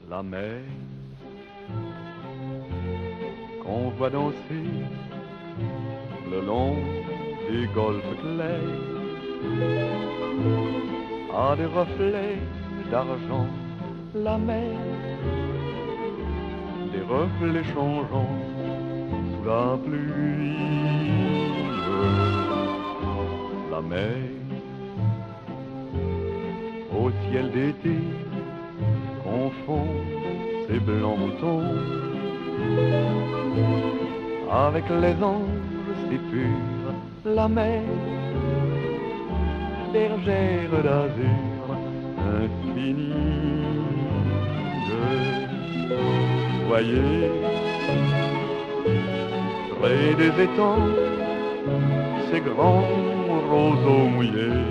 la mer qu'on voit danser le long des golfes clairs a des reflets d'argent, la mer, des reflets changeants sous la pluie. La mer au ciel d'été confond ses blancs moutons avec les anges si purs, la mer, bergère d'azur infinie. Voyez, près des étangs, ces grands roseaux mouillés.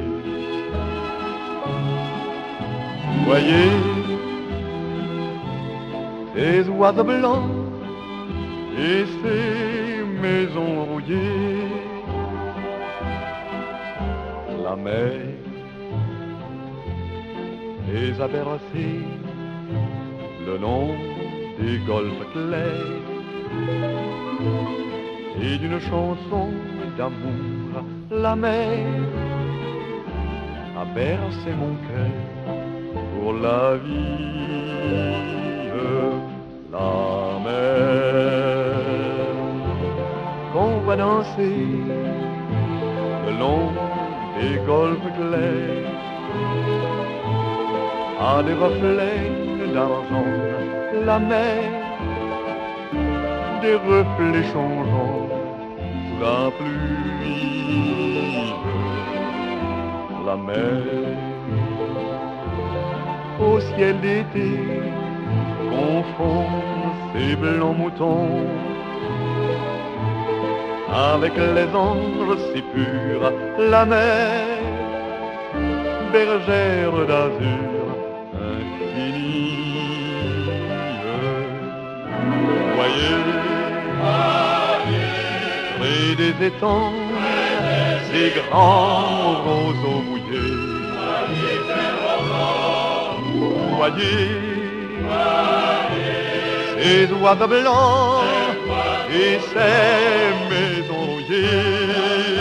Voyez, ces oiseaux blancs et ces maisons rouillées. La mer les a bercés le long des golfes clairs et d'une chanson d'amour, la mer a bercé mon cœur pour la vie. La mer qu'on va danser le long des golfes clairs a des reflets d'argent, la mer, des reflets changeants sous la pluie. La mer au ciel d'été confond ses blancs moutons avec les anges si purs, la mer, bergère d'azur infinie. Voyez, près des étangs, ces grands roseaux mouillés. Voyez, ces oiseaux blancs et ces maisons rouillées.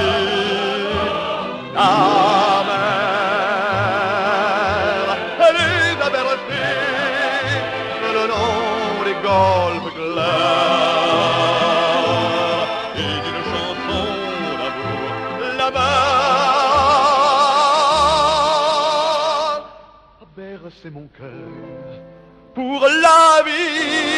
La mer, elle les a bercés le long des golfes clairs et d'une chanson d'amour, la mer a bercé mon cœur pour la vie.